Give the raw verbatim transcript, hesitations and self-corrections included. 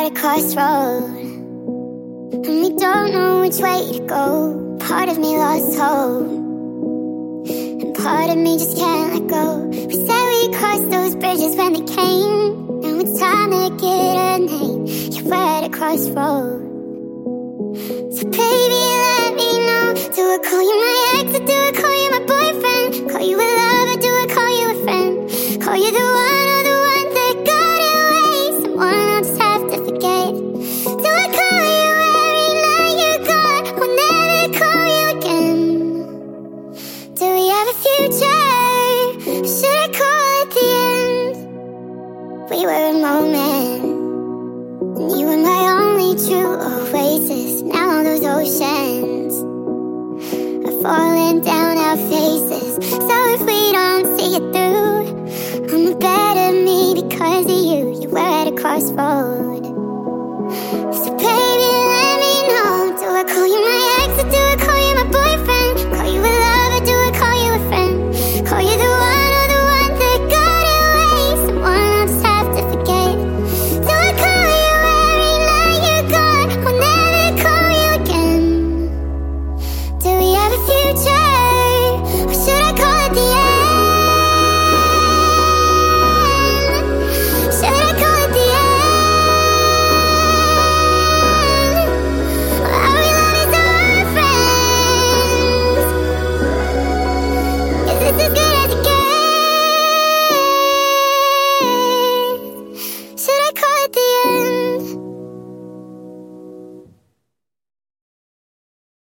at a crossroad, and we don't know which way to go. Part of me lost hope, and part of me just can't let go. We said we'd cross those bridges when they came. Now it's time to get a name. Yeah, we're at a crossroad. So baby, let me know. Do I call you my ex, or do I call you my boyfriend? Call you a lover, do I call you a friend? Call you the one or the one that got away? Someone I'll just have to forget. Do I call you every night you're gone? I'll never call you again. Do we have a future? Or should I call it the end? We were a moment, and you were my only true oasis. Now all those oceans are falling down our faces. So if we don't see it through, I'm a better me because of you. You were at a crossroads.